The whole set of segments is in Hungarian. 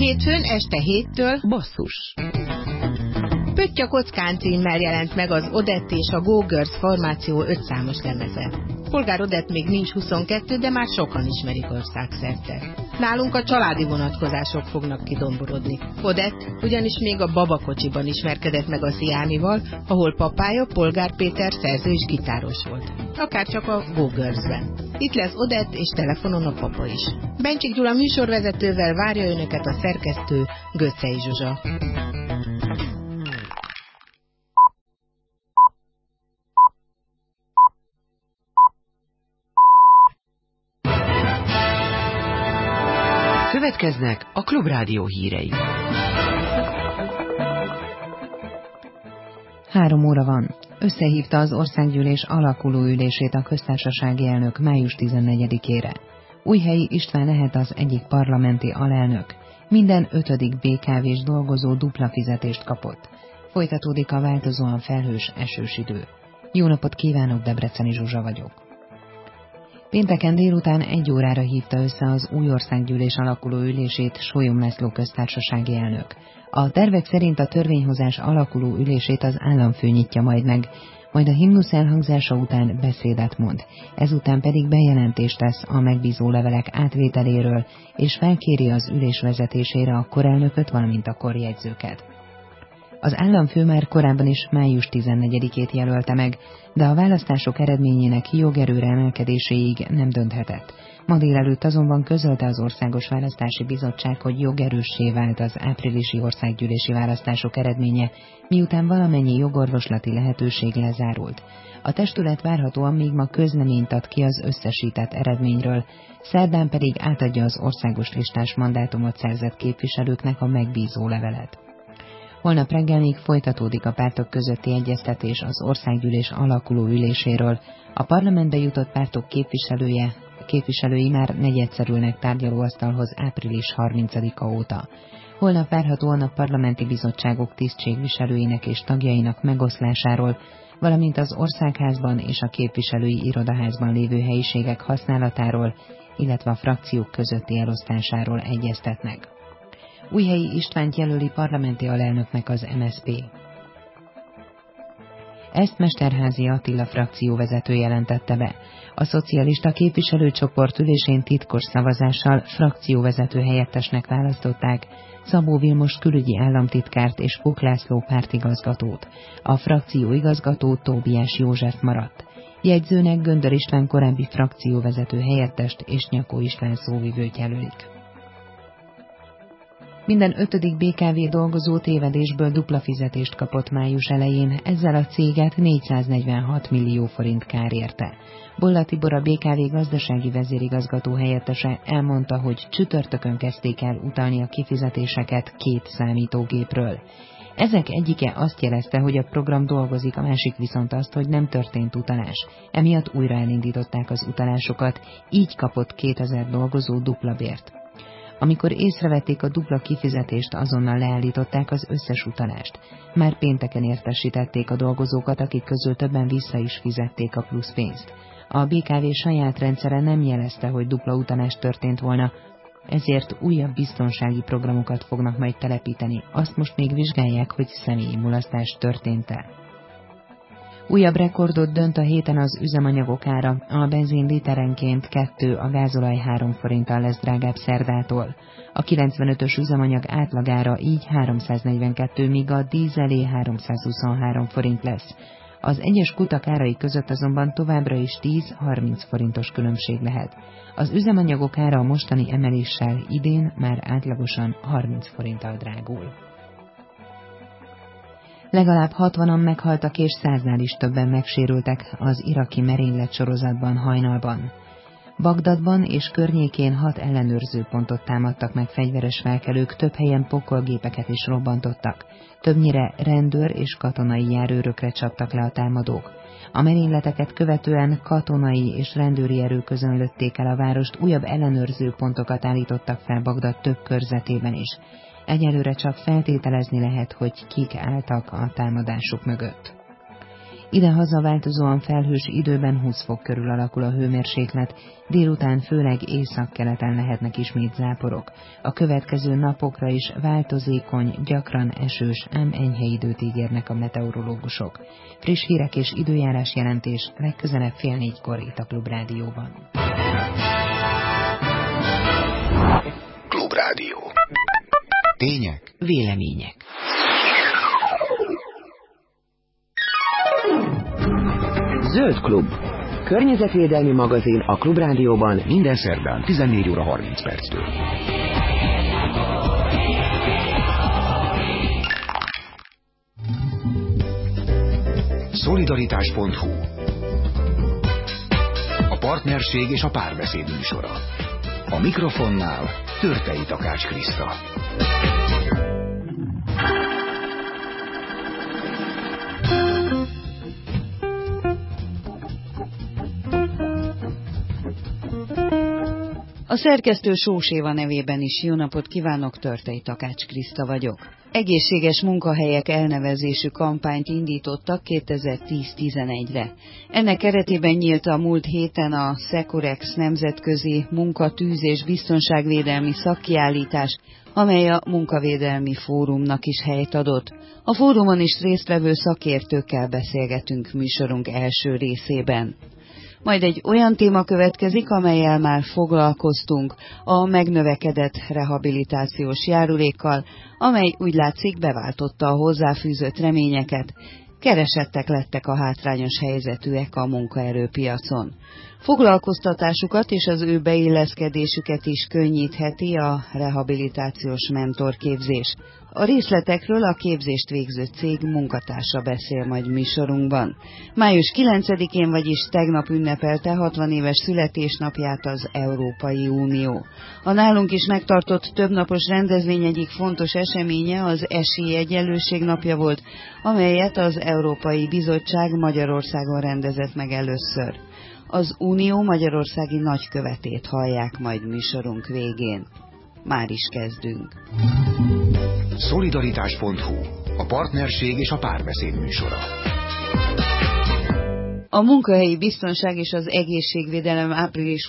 Hétfőn este 7-től Basszus. Pötty a kockán címmel jelent meg az Odett és a Go Girls formáció 5 számos lemeze. Polgár Odett még nincs 22, de már sokan ismerik országszerte. Nálunk a családi vonatkozások fognak kidomborodni. Odett ugyanis még a babakocsiban ismerkedett meg a Sziámival, ahol papája Polgár Péter szerző és gitáros volt. Akár csak a Go Girls-ben. Itt lesz Odett és telefonon a papa is. Bencsik Gyula műsorvezetővel várja önöket a szerkesztő Göccei Zsuzsa. Következnek a Klubrádió hírei. 3 óra van. Összehívta az országgyűlés alakuló ülését a köztársasági elnök május 14-ére. Újhelyi István lehet az egyik parlamenti alelnök. Minden 5. BKV-s dolgozó dupla fizetést kapott. Folytatódik a változóan felhős, esős idő. Jó napot kívánok, Debreceni Zsuzsa vagyok. Pénteken délután 1 órára hívta össze az új országgyűlés alakuló ülését Sólyom László köztársasági elnök. A tervek szerint a törvényhozás alakuló ülését az államfő nyitja majd meg, majd a himnusz elhangzása után beszédet mond, ezután pedig bejelentést tesz a megbízó levelek átvételéről, és felkéri az ülés vezetésére a korelnököt, valamint a korjegyzőket. Az államfő már korábban is május 14-ét jelölte meg, de a választások eredményének jogerőre emelkedéséig nem dönthetett. Ma délelőtt azonban közölte az Országos Választási Bizottság, hogy jogerőssé vált az áprilisi országgyűlési választások eredménye, miután valamennyi jogorvoslati lehetőség lezárult. A testület várhatóan még ma közleményt ad ki az összesített eredményről, szerdán pedig átadja az országos listás mandátumot szerzett képviselőknek a megbízó levelet. Holnap reggel még folytatódik a pártok közötti egyeztetés az országgyűlés alakuló üléséről. A parlamentbe jutott pártok képviselői már negyedszerülnek tárgyalóasztalhoz április 30-a óta. Holnap várhatóan a parlamenti bizottságok tisztségviselőinek és tagjainak megoszlásáról, valamint az Országházban és a képviselői irodaházban lévő helyiségek használatáról, illetve a frakciók közötti elosztásáról egyeztetnek. Újhelyi Istvánt jelöli parlamenti alelnöknek az MSZP. Ezt Mesterházy Attila frakcióvezető jelentette be. A szocialista képviselőcsoport ülésén titkos szavazással frakcióvezető helyettesnek választották Szabó Vilmos külügyi államtitkárt és Kuk László pártigazgatót. A frakcióigazgató Tóbiás József maradt. Jegyzőnek Göndör István korábbi frakcióvezető helyettest és Nyakó István szóvivőt jelölik. Minden 5. BKV dolgozó tévedésből dupla fizetést kapott május elején, ezzel a céget 446 millió forint kár érte. Bolla Tibor, a BKV gazdasági vezérigazgató helyettese elmondta, hogy csütörtökön kezdték el utalni a kifizetéseket 2 számítógépről. Ezek egyike azt jelezte, hogy a program dolgozik, a másik viszont azt, hogy nem történt utalás. Emiatt újra elindították az utalásokat, így kapott 2000 dolgozó dupla bért. Amikor észrevették a dupla kifizetést, azonnal leállították az összes utalást. Már pénteken értesítették a dolgozókat, akik közül többen vissza is fizették a plusz pénzt. A BKV saját rendszere nem jelezte, hogy dupla utalás történt volna, ezért újabb biztonsági programokat fognak majd telepíteni. Azt most még vizsgálják, hogy személyi mulasztás történt-e. Újabb rekordot dönt a héten az üzemanyagok ára, a benzin literenként 2, a gázolaj 3 forinttal lesz drágább szerdától. A 95-ös üzemanyag átlagára így 342, míg a dízelé 323 forint lesz. Az egyes kutak árai között azonban továbbra is 10-30 forintos különbség lehet. Az üzemanyagok ára a mostani emeléssel idén már átlagosan 30 forinttal drágul. Legalább 60-an meghaltak és 100-nál is többen megsérültek az iraki merénylet sorozatban hajnalban. Bagdadban és környékén 6 ellenőrzőpontot támadtak meg fegyveres felkelők, több helyen pokolgépeket is robbantottak. Többnyire rendőr és katonai járőrökre csaptak le a támadók. A merényleteket követően katonai és rendőri erők lőtték el a várost, újabb ellenőrzőpontokat állítottak fel Bagdad több körzetében is. Egyelőre csak feltételezni lehet, hogy kik álltak a támadások mögött. Ide-haza változóan felhős időben 20 fok körül alakul a hőmérséklet, délután főleg északkeleten lehetnek ismét záporok. A következő napokra is változékony, gyakran esős, ám enyhe időt ígérnek a meteorológusok. Friss hírek és időjárás jelentés legközelebb 3:30 itt a Klubrádióban. Klubrádió. Tények, vélemények. Zöld Klub. Környezetvédelmi magazin a Klubrádióban minden szerdán 14:30. Szolidaritás.hu. A partnerség és a párbeszéd műsora. A mikrofonnál Törtei Takács Kriszta. A szerkesztő Sós Éva nevében is jó napot kívánok, Törtei Takács Kriszta vagyok. Egészséges munkahelyek elnevezésű kampányt indítottak 2010-11-re. Ennek keretében nyílt a múlt héten a Securex nemzetközi munka-, tűz- és biztonságvédelmi szakkiállítás, amely a munkavédelmi fórumnak is helyt adott. A fórumon is résztvevő szakértőkkel beszélgetünk műsorunk első részében. Majd egy olyan téma következik, amellyel már foglalkoztunk, a megnövekedett rehabilitációs járulékkal, amely úgy látszik beváltotta a hozzáfűzött reményeket. Keresettek lettek a hátrányos helyzetűek a munkaerőpiacon. Foglalkoztatásukat és az ő beilleszkedésüket is könnyítheti a rehabilitációs mentorképzés. A részletekről a képzést végző cég munkatársa beszél majd műsorunkban. Május 9-én, vagyis tegnap ünnepelte 60 éves születésnapját az Európai Unió. A nálunk is megtartott többnapos rendezvény egyik fontos eseménye az Esélyegyenlőség napja volt, amelyet az Európai Bizottság Magyarországon rendezett meg először. Az Unió magyarországi nagykövetét hallják majd műsorunk végén. Már is kezdünk. Szolidaritás.hu. A partnerség és a párbeszéd műsora. A munkahelyi biztonság és az egészségvédelem április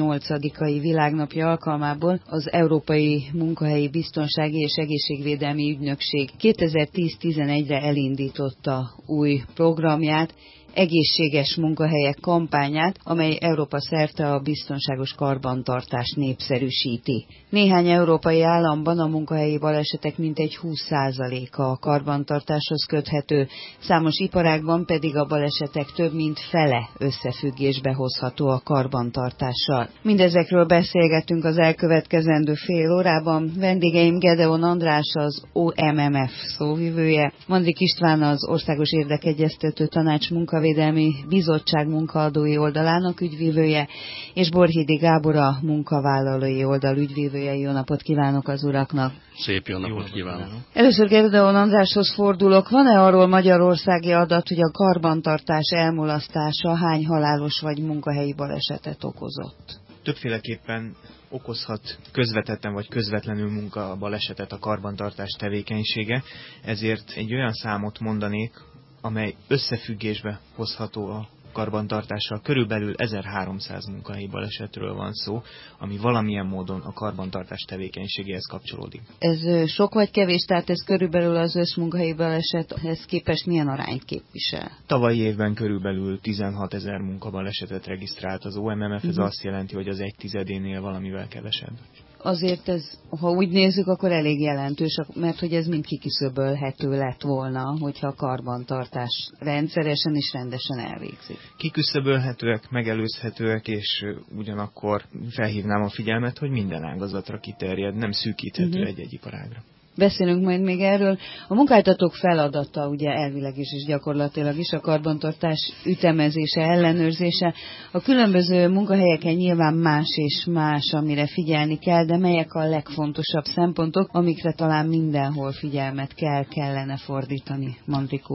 28-ai világnapja alkalmából az Európai Munkahelyi Biztonsági és Egészségvédelmi Ügynökség 2010-11-re elindította új programját, egészséges munkahelyek kampányát, amely Európa szerte a biztonságos karbantartást népszerűsíti. Néhány európai államban a munkahelyi balesetek mintegy 20%-a a karbantartáshoz köthető, számos iparágban pedig a balesetek több mint fele összefüggésbe hozható a karbantartással. Mindezekről beszélgetünk az elkövetkezendő fél órában. Vendégeim Gedeon András, az OMMF szóvivője, Mandrik István, az Országos Érdekegyeztető Tanács Munkavédelmi Bizottság munkaadói oldalának ügyvívője, és Borhidi Gábor, a munkavállalói oldal ügyvívője. Jó napot kívánok az uraknak! Szép jó napot kívánok! Először Gedeon Andráshoz fordulok. Van-e arról magyarországi adat, hogy a karbantartás elmulasztása hány halálos vagy munkahelyi balesetet okozott? Többféleképpen okozhat közvetetten vagy közvetlenül munkabalesetet a karbantartás tevékenysége, ezért egy olyan számot mondanék, amely összefüggésbe hozható a karbantartással. Körülbelül 1300 munkahelyi balesetről van szó, ami valamilyen módon a karbantartás tevékenységéhez kapcsolódik. Ez sok vagy kevés, tehát ez körülbelül az összmunkahelyi balesethez képest milyen arányt képvisel? Tavalyi évben körülbelül 16 000 munkabalesetet regisztrált az OMMF, ez azt jelenti, hogy az 1/10-énél valamivel kevesebb. Azért ez, ha úgy nézzük, akkor elég jelentős, mert hogy ez mind kiküszöbölhető lett volna, hogyha a karbantartás rendszeresen és rendesen elvégzik. Kiküszöbölhetőek, megelőzhetőek, és ugyanakkor felhívnám a figyelmet, hogy minden ágazatra kiterjed, nem szűkíthető egy-egy iparágra. Beszélünk majd még erről. A munkáltatók feladata ugye elvileg is és gyakorlatilag is a karbantartás ütemezése, ellenőrzése. A különböző munkahelyeken nyilván más és más, amire figyelni kell, de melyek a legfontosabb szempontok, amikre talán mindenhol figyelmet kellene fordítani, Mandrik úr?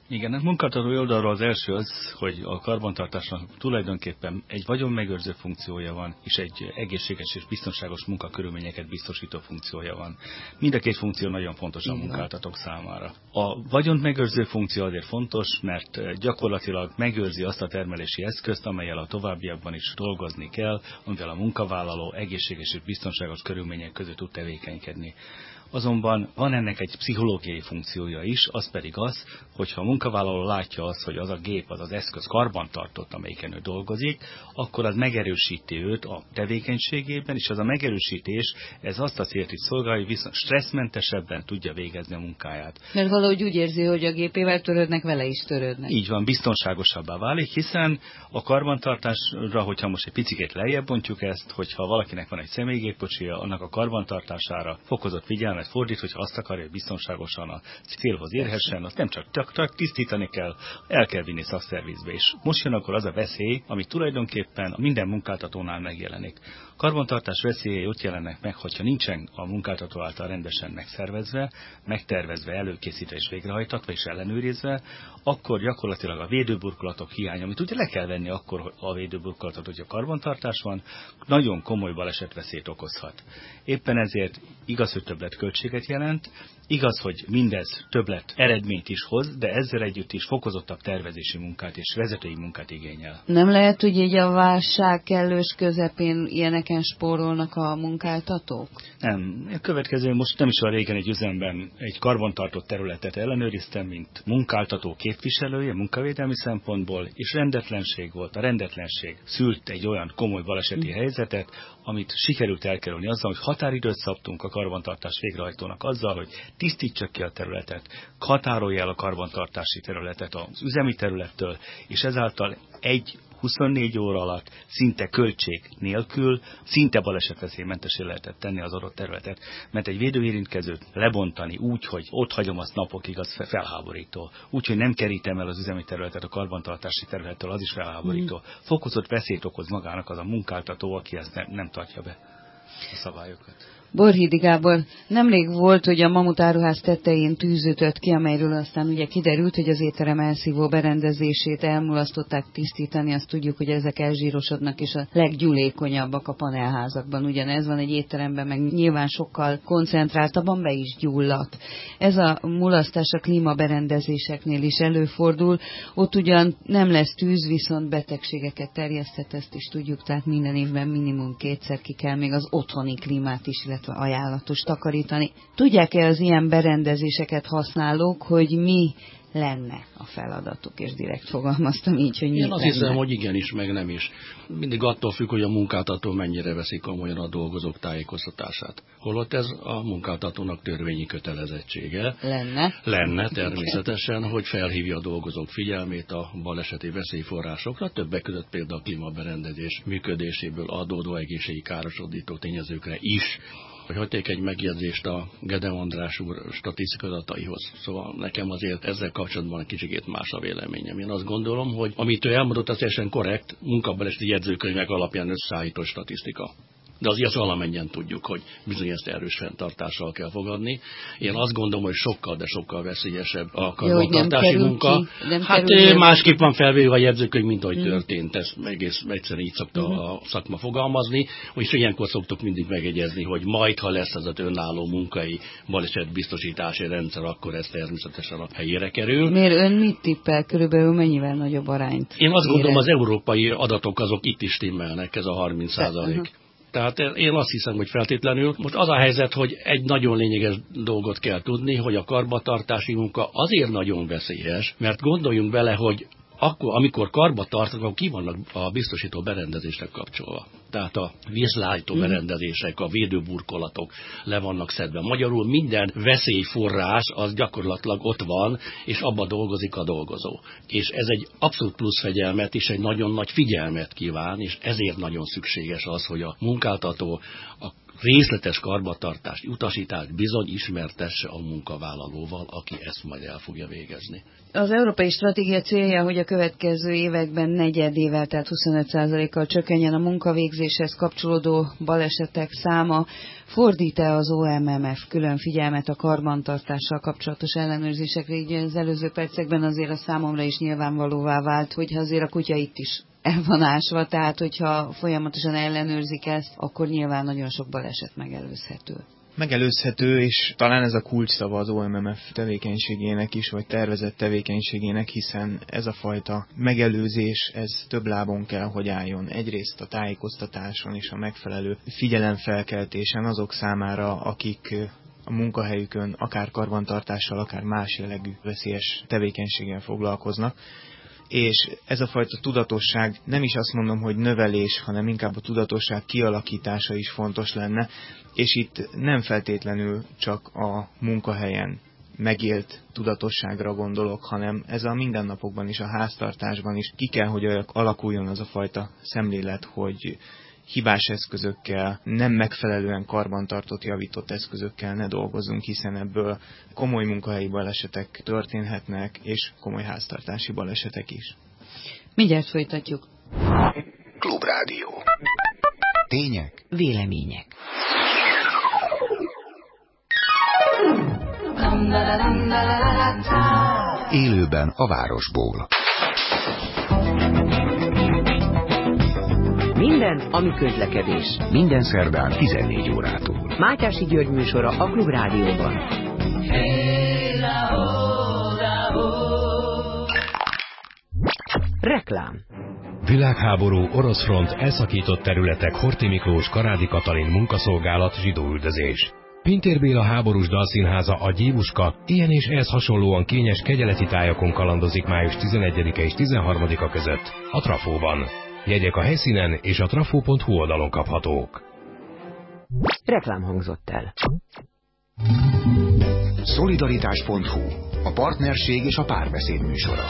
Igen, a munkáltatói oldalról az első az, hogy a karbantartásnak tulajdonképpen egy vagyonmegőrző funkciója van, és egy egészséges és biztonságos munkakörülményeket biztosító funkciója van. Mind a két funkció nagyon fontos a munkáltatók számára. A vagyonmegőrző funkció azért fontos, mert gyakorlatilag megőrzi azt a termelési eszközt, amellyel a továbbiakban is dolgozni kell, amivel a munkavállaló egészséges és biztonságos körülmények között tud tevékenykedni. Azonban van ennek egy pszichológiai funkciója is, az pedig az, hogyha a munkavállaló látja azt, hogy az a gép, az az eszköz karbantartott, amelyiken ő dolgozik, akkor az megerősíti őt a tevékenységében, és az a megerősítés, ez azt a célt is szolgálja, hogy viszont stresszmentesebben tudja végezni a munkáját. Mert valahogy úgy érzi, hogy a gépével törődnek, vele is törődnek. Így van, biztonságosabbá válik, hiszen a karbantartásra, hogyha most egy picit lejjebb bontjuk ezt, hogyha valakinek van egy személygépkocsia, annak a karbantartására fokozott figyelmet fordít, hogyha azt akarja, hogy biztonságosan a célhoz érhessen, azt nem csak tisztítani kell, el kell vinni szakszervizbe. És most jön akkor az a veszély, ami tulajdonképpen minden munkáltatónál megjelenik. Karbantartás veszélyei ott jelennek meg, hogyha nincsen a munkáltató által rendesen megszervezve, megtervezve, előkészítve és végrehajtatva és ellenőrizve, akkor gyakorlatilag a védőburkolatok hiánya, amit ugye le kell venni akkor a védőburkolatot, hogyha karbantartás van, nagyon komoly balesetveszélyt okozhat. Éppen ezért igaz, hogy többletköltséget jelent, igaz, hogy mindez többlet eredményt is hoz, de ezzel együtt is fokozottabb tervezési munkát és vezetői munkát igényel. Nem lehet, hogy így a válság kellős közepén ilyeneken spórolnak a munkáltatók? Nem. A következő, most nem is olyan régen egy üzemben egy karbantartott területet ellenőriztem, mint munkáltató képviselője munkavédelmi szempontból, és rendetlenség volt. A rendetlenség szült egy olyan komoly baleseti helyzetet, amit sikerült elkerülni azzal, hogy határidőt szabtunk a karbantartás végrehajtónak azzal, hogy tisztítsa ki a területet, határolja el a karbantartási területet az üzemi területtől, és ezáltal 24 óra alatt szinte költség nélkül, szinte balesetveszélymentessé lehetett tenni az adott területet, mert egy védőérintkezőt lebontani úgy, hogy ott hagyom azt napokig, az felháborító. Úgy, hogy nem kerítem el az üzemi területet a karbantartási területtől, az is felháborító. Fokozott veszélyt okoz magának az a munkáltató, aki ezt nem tartja be a szabályokat. Borhidi Gábor, nemrég volt, hogy a Mamut áruház tetején tűz ütött ki, amelyről aztán ugye kiderült, hogy az étterem elszívó berendezését elmulasztották tisztítani, azt tudjuk, hogy ezek elzsírosodnak, és a leggyúlékonyabbak a panelházakban. Ugyanez van egy étteremben, meg nyilván sokkal koncentráltabban be is gyulladt. Ez a mulasztás a klímaberendezéseknél is előfordul, ott ugyan nem lesz tűz, viszont betegségeket terjeszthet, ezt is tudjuk, tehát minden évben minimum 2-szer ki kell még az otthoni klímát is, illetve ajánlatos takarítani. Tudják-e az ilyen berendezéseket használók, hogy mi lenne a feladatuk, és direkt fogalmaztam így, hogy mi Én azt hiszem, hogy igenis, meg nem is. Mindig attól függ, hogy a munkáltató mennyire veszik komolyan a dolgozók tájékoztatását. Holott ez a munkáltatónak törvényi kötelezettsége. Lenne természetesen, hogy felhívja a dolgozók figyelmét a baleseti veszélyforrásokra, többek között például a klímaberendezés működéséből adódó egészségi károsodító tényezőkre is. Hogy hagyték egy megjegyzést a Gedeon András úr statisztikai adataihoz. Szóval nekem azért ezzel kapcsolatban egy kicsikét más a véleményem. Én azt gondolom, hogy amit ő elmondott, az teljesen korrekt, munkabaleseti jegyzőkönyvek alapján összeállított statisztika. De azért valamennyien tudjuk, hogy bizony ezt erős fenntartással kell fogadni. Én azt gondolom, hogy sokkal, de sokkal veszélyesebb a karbantartási munka. Másképp van felvéve a jegyzőkönyv, mint ahogy történt. Ezt egész egyszerűen így szokta a szakma fogalmazni, és ilyenkor szoktuk mindig megegyezni, hogy majd, ha lesz az az önálló munkai balesetbiztosítási rendszer, akkor ez természetesen a helyére kerül. Miért ön mit tippel? Körülbelül mennyivel nagyobb arányt? Én azt gondolom, az európai adatok azok itt is stimmelnek, ez a 30%. Tehát én azt hiszem, hogy feltétlenül. Most az a helyzet, hogy egy nagyon lényeges dolgot kell tudni, hogy a karbantartási munka azért nagyon veszélyes, mert gondoljunk bele, hogy akkor, amikor karba tartanak, ki vannak a biztosító berendezések kapcsolva. Tehát a vízleállító berendezések, a védőburkolatok le vannak szedve. Magyarul minden veszélyforrás az gyakorlatilag ott van, és abban dolgozik a dolgozó. És ez egy abszolút plusz fegyelmet és egy nagyon nagy figyelmet kíván, és ezért nagyon szükséges az, hogy a munkáltató a részletes karbantartást, utasítást bizony ismertesse a munkavállalóval, aki ezt majd el fogja végezni. Az európai stratégia célja, hogy a következő években negyedével, tehát 25%-kal csökkenjen a munkavégzéshez kapcsolódó balesetek száma. Fordít-e az OMMF külön figyelmet a karbantartással kapcsolatos ellenőrzésekre? Így az előző percekben azért a számomra is nyilvánvalóvá vált, hogy azért a kutya itt is el van ásva, tehát hogyha folyamatosan ellenőrzik ezt, akkor nyilván nagyon sok baleset megelőzhető. Megelőzhető, és talán ez a kulcsszava az OMMF tevékenységének is, vagy tervezett tevékenységének, hiszen ez a fajta megelőzés, ez több lábon kell, hogy álljon. Egyrészt a tájékoztatáson és a megfelelő figyelemfelkeltésen azok számára, akik a munkahelyükön akár karbantartással, akár más jellegű veszélyes tevékenységgel foglalkoznak. És ez a fajta tudatosság, nem is azt mondom, hogy növelés, hanem inkább a tudatosság kialakítása is fontos lenne, és itt nem feltétlenül csak a munkahelyen megélt tudatosságra gondolok, hanem ez a mindennapokban is, a háztartásban is ki kell, hogy alakuljon az a fajta szemlélet, hogy hibás eszközökkel, nem megfelelően karbantartott, javított eszközökkel ne dolgozzunk, hiszen ebből komoly munkahelyi balesetek történhetnek, és komoly háztartási balesetek is. Mindjárt folytatjuk. Klubrádió. Tények, vélemények. Élőben a városból. Minden, ami közlekedés. Minden szerdán 14 órától. Mátyási György műsora a Klubrádióban. Reklám. Világháború, orosz front, elszakított területek, Horthy Miklós, Karádi Katalin munkaszolgálat, zsidóüldözés. Pintér Béla háborús dalszínháza, a Gyévuska, ilyen és ehhez hasonlóan kényes kegyeleti tájakon kalandozik május 11-e és 13-a között a Trafóban. Jegyek a helyszínen és a trafo.hu oldalon kaphatók. Reklám hangzott el. Szolidaritás.hu, a partnerség és a párbeszéd műsora.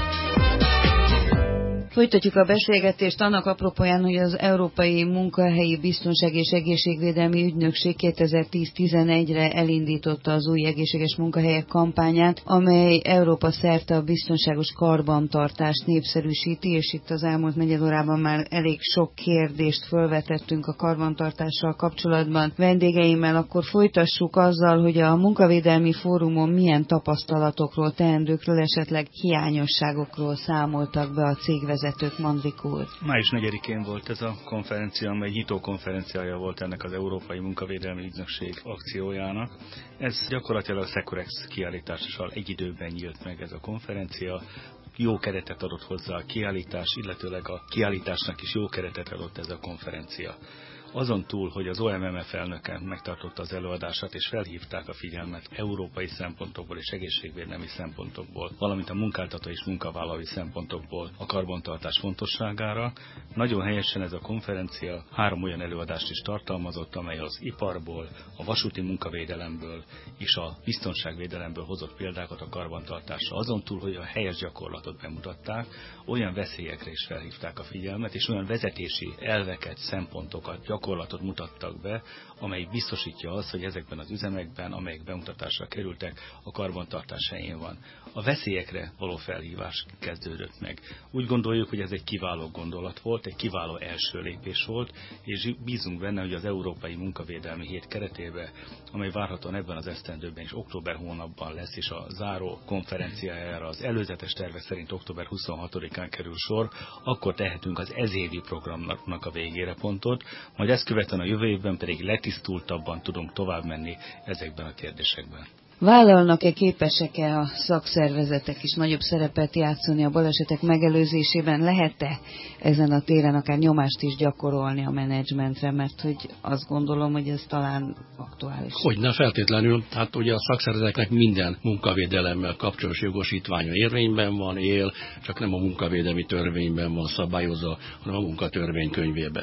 Folytatjuk a beszélgetést annak apropóján, hogy az Európai Munkahelyi Biztonság és Egészségvédelmi Ügynökség 2010-11-re elindította az új egészséges munkahelyek kampányát, amely Európa szerte a biztonságos karbantartást népszerűsíti, és itt az elmúlt negyedórában már elég sok kérdést fölvetettünk a karbantartással kapcsolatban vendégeimmel. Akkor folytassuk azzal, hogy a munkavédelmi fórumon milyen tapasztalatokról, teendőkről, esetleg hiányosságokról számoltak be a cégvezetők. Mandrik úr. Május 4-én volt ez a konferencia, amely nyitó konferenciája volt ennek az Európai Munkavédelmi Ügynökség akciójának. Ez gyakorlatilag a Securex kiállítással egy időben nyílt meg ez a konferencia. Jó keretet adott hozzá a kiállítás, illetőleg a kiállításnak is jó keretet adott ez a konferencia. Azon túl, hogy az OMMF elnöke megtartotta az előadását, és felhívták a figyelmet európai szempontokból és egészségvédelmi szempontokból, valamint a munkáltató és munkavállalói szempontokból a karbantartás fontosságára. Nagyon helyesen ez a konferencia 3 olyan előadást is tartalmazott, amely az iparból, a vasúti munkavédelemből és a biztonságvédelemből hozott példákat a karbantartásra. Azon túl, hogy a helyes gyakorlatot bemutatták, olyan veszélyekre is felhívták a figyelmet, és olyan vezetési elveket, szempontokat, gyakorlatot mutattak be, amely biztosítja azt, hogy ezekben az üzemekben, amelyek bemutatásra kerültek, a karbantartás helyén van. A veszélyekre való felhívás kezdődött meg. Úgy gondoljuk, hogy ez egy kiváló gondolat volt, egy kiváló első lépés volt, és bízunk benne, hogy az Európai Munkavédelmi Hét keretében, amely várhatóan ebben az esztendőben és október hónapban lesz, és a záró konferenciájára az előzetes tervek szerint október 26-án kerül sor, akkor tehetünk az ezévi programnak a végére pontot, majd ezt követően a jövő évben pedig letisztultabban tudunk tovább menni ezekben a kérdésekben. Vállalnak-e, képesek-e a szakszervezetek is nagyobb szerepet játszani a balesetek megelőzésében? Lehet-e ezen a téren akár nyomást is gyakorolni a menedzsmentre, mert hogy azt gondolom, hogy ez talán aktuális. Hogyne feltétlenül, hát ugye a szakszervezeteknek minden munkavédelemmel kapcsolatos jogosítványa érvényben van, él, csak nem a munkavédelmi törvényben van szabályozva, hanem a munkatörvénykönyvében.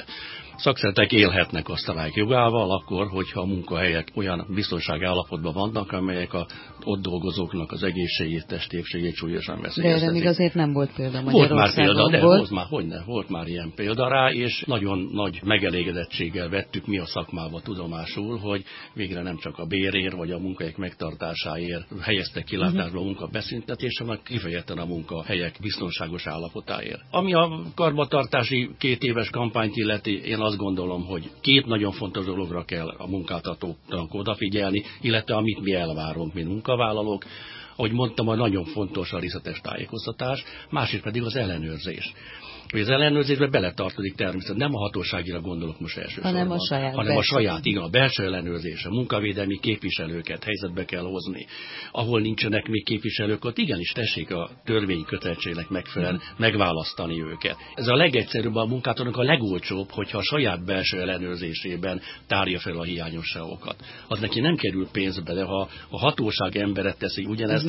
szakszervezetek élhetnek a sztrájk jogával akkor, hogyha a munkahelyek olyan biztonsági állapotban vannak, amelyek a ott dolgozóknak az egészségét, testépségét súlyosan veszélyeztetik. De erre még azért nem volt példa Magyarországon. Volt már ilyen példa rá, és nagyon nagy megelégedettséggel vettük mi a szakmába tudomásul, hogy végre nem csak a bérért vagy a munkahelyek megtartásáért helyeztek kilátásba a munkabeszüntetést, hanem kifejezetten a munkahelyek biztonságos állapotáért. Ami a karbantartási 2 éves kampányt illeti, én azt gondolom, hogy 2 nagyon fontos dologra kell a munkáltatóknak odafigyelni, illetve amit mi elvárunk, mint munkavállalók. Ahogy mondtam, hogy nagyon fontos a részletes tájékoztatás, másrészt pedig az ellenőrzés. Az ellenőrzésbe beletartozik természetesen, nem a hatóságira gondolok most elsősorban, hanem a saját, igen, a belső ellenőrzés, a munkavédelmi képviselőket helyzetbe kell hozni. Ahol nincsenek még képviselők, ott igenis tessék a törvényi kötelezettségnek megfelelően megválasztani őket. Ez a legegyszerűbb a munkátornak a legolcsóbb, hogyha a saját belső ellenőrzésében tárja fel a hiányosságokat. Az neki nem kerül pénzbe, de ha a hatóság emberet teszi ugyanezt,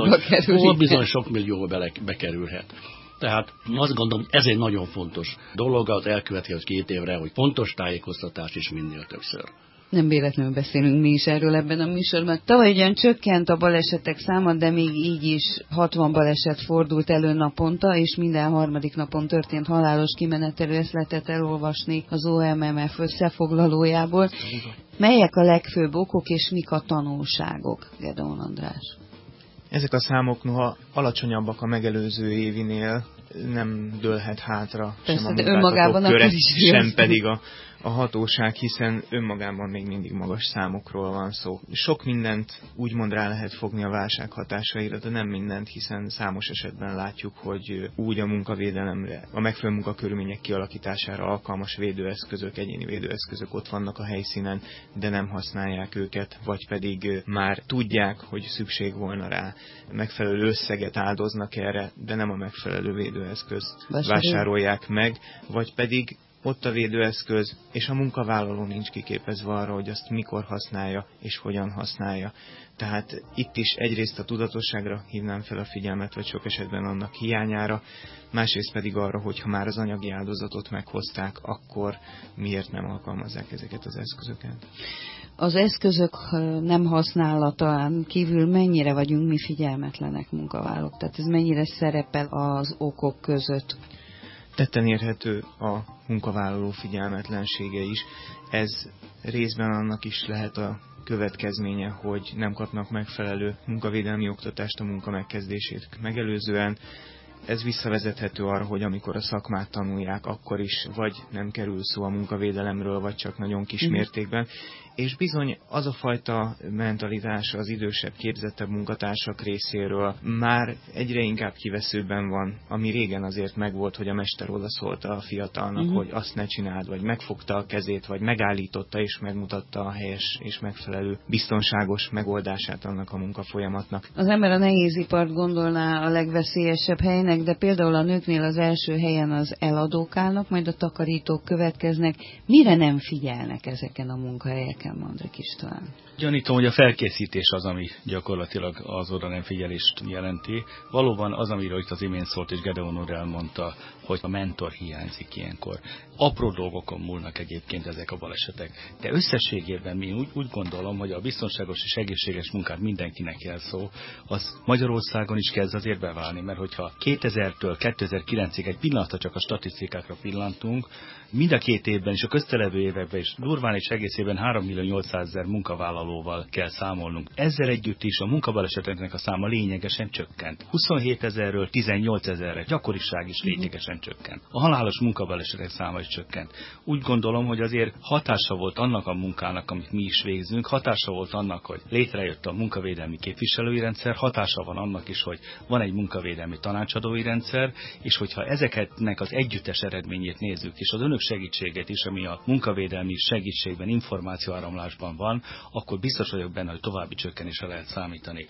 akkor bizony sok millió bekerülhet. Tehát azt gondolom, ez egy nagyon fontos dolog az elkövetkező 2 évre, hogy fontos tájékoztatás is minél többször. Nem véletlenül beszélünk mi is erről ebben a műsorban. Tavaly ugyan csökkent a balesetek száma, de még így is 60 baleset fordult elő naponta, és minden 3. napon történt halálos kimenetelő, ezt lehetett elolvasni az OMMF összefoglalójából. Melyek a legfőbb okok, és mik a tanulságok, Gedeon András? Ezek a számok noha alacsonyabbak a megelőző évinél, nem dőlhet hátra sem a munkáltatók köre, sem pedig a hatóság, hiszen önmagában még mindig magas számokról van szó. Sok mindent úgymond rá lehet fogni a válság hatásaira, de nem mindent, hiszen számos esetben látjuk, hogy úgy a munkavédelemre, a megfelelő munkakörülmények kialakítására alkalmas védőeszközök, egyéni védőeszközök ott vannak a helyszínen, de nem használják őket, vagy pedig már tudják, hogy szükség volna rá, megfelelő összeget áldoznak erre, de nem a megfelelő védőeszközt vásárolják meg, vagy pedig ott a védőeszköz, és a munkavállaló nincs kiképezve arra, hogy azt mikor használja, és hogyan használja. Tehát itt is egyrészt a tudatosságra hívnám fel a figyelmet, vagy sok esetben annak hiányára, másrészt pedig arra, hogy ha már az anyagi áldozatot meghozták, akkor miért nem alkalmazzák ezeket az eszközöket. Az eszközök nem használatán kívül mennyire vagyunk mi figyelmetlenek munkavállalók? Tehát ez mennyire szerepel az okok között? Tetten érhető a munkavállaló figyelmetlensége is. Ez részben annak is lehet a következménye, hogy nem kapnak megfelelő munkavédelmi oktatást a munka megkezdését megelőzően. Ez visszavezethető arra, hogy amikor a szakmát tanulják, akkor is vagy nem kerül szó a munkavédelemről, vagy csak nagyon kis mértékben. És bizony az a fajta mentalitás az idősebb, képzettebb munkatársak részéről már egyre inkább kiveszőben van, ami régen azért megvolt, hogy a mester odaszólta a fiatalnak, hogy azt ne csináld, vagy megfogta a kezét, vagy megállította és megmutatta a helyes és megfelelő biztonságos megoldását annak a munkafolyamatnak. Az ember a nehézipart gondolná a legveszélyesebb helynek, de például a nőknél az első helyen az eladók állnak, majd a takarítók következnek. Mire nem figyelnek ezeken a munkahelyeken? Mandrik István. Gyanítom, hogy a felkészítés az, ami gyakorlatilag az oda nem figyelést jelenti. Valóban az, amiről itt az imént szólt, és Gedeon úr elmondta, hogy a mentor hiányzik ilyenkor. Apró dolgokon múlnak egyébként ezek a balesetek. De összességében mi úgy gondolom, hogy a biztonságos és egészséges munkát mindenkinek jelszó, az Magyarországon is kezd azért beválni, mert hogyha 2000-től 2009-ig egy pillanatra csak a statisztikákra pillantunk, mind a 2 évben és a köztelevő években is durván és egészében 3.800.000 munkavállalóval kell számolnunk. Ezzel együtt is a munkabaleseteknek a száma lényegesen csökkent. 27.000-ről 18.000-re, gyakoriság is lényegesen csökkent. A halálos munkabalesetek száma is csökkent. Úgy gondolom, hogy azért hatása volt annak a munkának, amit mi is végzünk, hatása volt annak, hogy létrejött a munkavédelmi képviselői rendszer, hatása van annak is, hogy van egy munkavédelmi tanácsadói rendszer, és hogyha ezeknek az együttes eredményét nézzük, és az önök segítséget is, ami a munkavédelmi segítségben, információáramlásban van, akkor biztos vagyok benne, hogy további csökkenésre lehet számítani.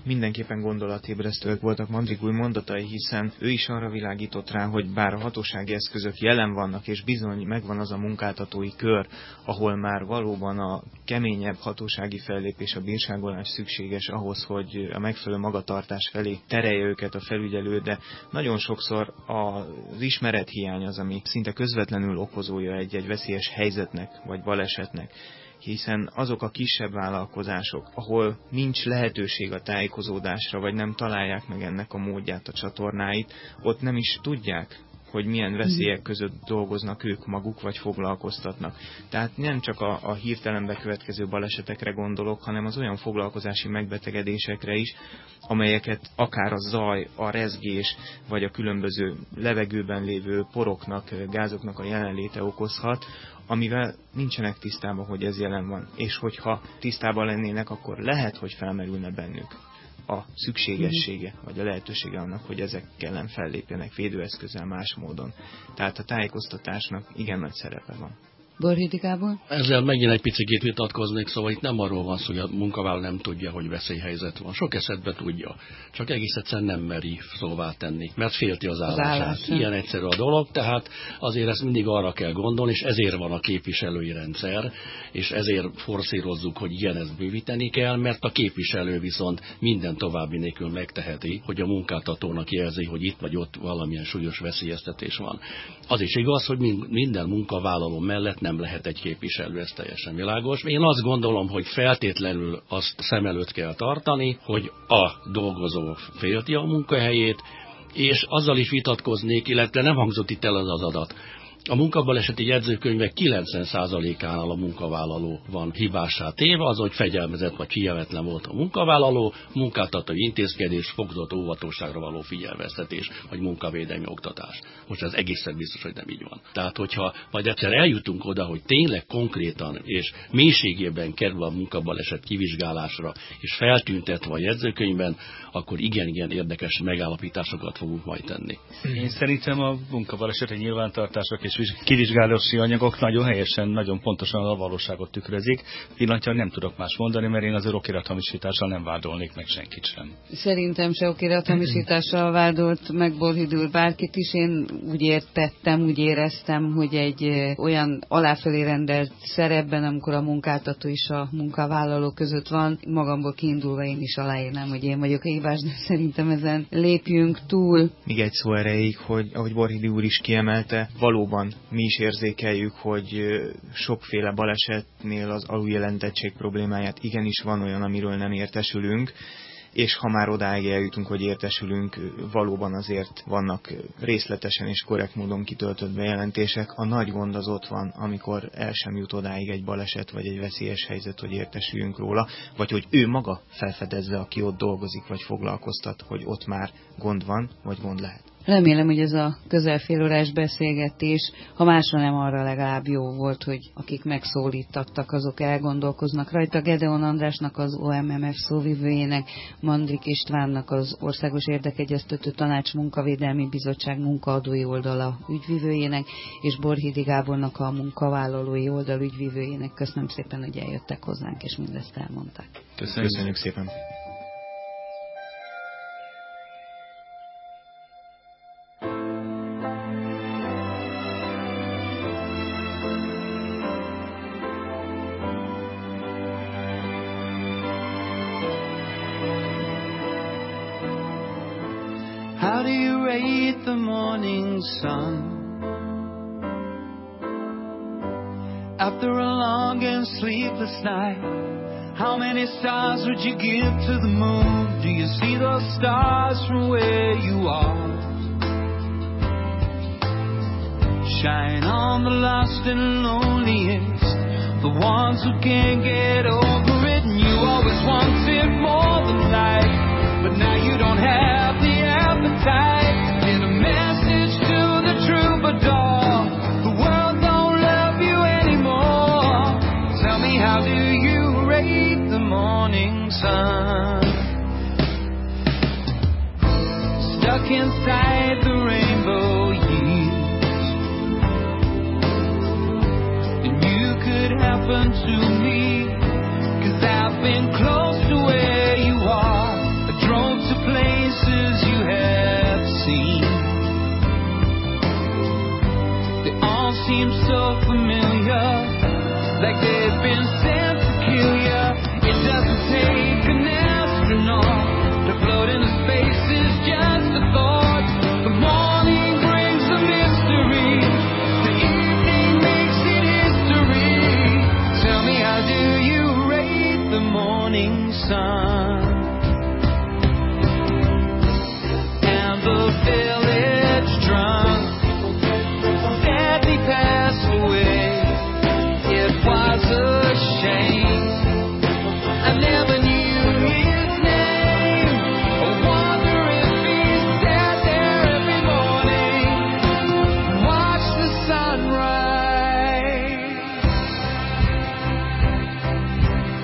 mindenképpen gondolatébresztőek voltak Mandrik új mondatai, hiszen ő is arra világított rá, hogy bár a hatósági eszközök jelen vannak, és bizony megvan az a munkáltatói kör, ahol már valóban a keményebb hatósági fellépés, a bírságolás szükséges ahhoz, hogy a megfelelő magatartás felé terelje őket a felügyelő, de nagyon sokszor az ismerethiány az, ami szinte közvetlenül okozója egy veszélyes helyzetnek vagy balesetnek. Hiszen azok a kisebb vállalkozások, ahol nincs lehetőség a tájékozódásra, vagy nem találják meg ennek a módját, a csatornáit, ott nem is tudják, hogy milyen veszélyek között dolgoznak ők maguk, vagy foglalkoztatnak. Tehát nem csak a hirtelen bekövetkező balesetekre gondolok, hanem az olyan foglalkozási megbetegedésekre is, amelyeket akár a zaj, a rezgés, vagy a különböző levegőben lévő poroknak, gázoknak a jelenléte okozhat, amivel nincsenek tisztában, hogy ez jelen van. És hogyha tisztában lennének, akkor lehet, hogy felmerülne bennük a szükségessége, vagy a lehetősége annak, hogy ezek ellen fellépjenek védőeszközzel más módon. Tehát a tájékoztatásnak igen nagy szerepe van. Borhidi Gábor? Ezzel megint egy picit vitatkoznék, szóval itt nem arról van szó, hogy a munkavállaló nem tudja, hogy veszélyhelyzet van. Sok esetben tudja, csak egész egyszerűen nem meri szóvá tenni, mert félti az állását. Ilyen egyszerű a dolog, tehát azért ezt mindig arra kell gondolni, és ezért van a képviselői rendszer, és ezért forszírozzuk, hogy igen, ezt bővíteni kell, mert a képviselő viszont minden további nélkül megteheti, hogy a munkáltatónak jelzi, hogy itt vagy ott valamilyen súlyos veszélyeztetés van. Az is igaz, hogy minden munkavállaló mellett nem lehet egy képviselő, ez teljesen világos. Én azt gondolom, hogy feltétlenül azt szem előtt kell tartani, hogy a dolgozó félti a munkahelyét, és azzal is vitatkoznék, illetve nem hangzott itt el az adat. A munkabaleseti jegyzőkönyvek 90%-ánál a munkavállaló van hibássá téve, az, hogy fegyelmezett vagy figyelmetlen volt a munkavállaló, munkáltatói intézkedés, fokozott óvatosságra való figyelmeztetés, vagy munkavédelmi oktatás. Most ez egészen biztos, hogy nem így van. Tehát, hogyha majd egyszer eljutunk oda, hogy tényleg konkrétan és mélységében kerül a munkabaleset kivizsgálásra, és feltüntetve a jegyzőkönyvben, akkor igen érdekes megállapításokat fogunk majd tenni. Én szerintem a munkabaleseti nyilvántartások és kivizsgálási anyagok nagyon helyesen, nagyon pontosan a valóságot tükrözik. Pillanatnyilag nem tudok más mondani, mert én az okirathamisítással nem vádolnék meg senkit sem. Szerintem se okirathamisítással vádolt meg Borhidi úr bárkit is. Én úgy éreztem, hogy egy olyan aláfelé rendelt szerepben, amikor a munkáltató és a munkavállaló között van, magamból kiindulva én is aláírnám, hogy én vagyok hibás, de szerintem ezen lépjünk túl. Még egy szó erejéig, hogy ahogy Borhidi úr is kiemelte, valóban mi is érzékeljük, hogy sokféle balesetnél az aluljelentettség problémáját igenis van olyan, amiről nem értesülünk, és ha már odáig eljutunk, hogy értesülünk, valóban azért vannak részletesen és korrekt módon kitöltött bejelentések. A nagy gond az ott van, amikor el sem jut odáig egy baleset vagy egy veszélyes helyzet, hogy értesüljünk róla, vagy hogy ő maga felfedezze, aki ott dolgozik vagy foglalkoztat, hogy ott már gond van, vagy gond lehet. Remélem, hogy ez a közel fél órás beszélgetés, ha másra nem, arra legalább jó volt, hogy akik megszólítottak, azok elgondolkoznak rajta. Gedeon Andrásnak, az OMMF szóvivőjének, Mandrik Istvánnak, az Országos Érdekegyeztető Tanács Munkavédelmi Bizottság munkaadói oldala ügyvivőjének, és Borhidi Gábornak, a munkavállalói oldal ügyvivőjének. Köszönöm szépen, hogy eljöttek hozzánk, és mindezt elmondták. Köszönjük szépen. How do you rate the morning sun? After a long and sleepless night, how many stars would you give to the moon? Do you see those stars from where you are? Shine on the lost and loneliest, the ones who can't get over it. And you always wanted more than life, but now you don't have the appetite. Get a message to the troubadour, the world don't love you anymore. Tell me, how do you rate the morning sun? Stuck inside the rainbow years, and you could happen to me, 'cause I've been close to where you are. morning sun.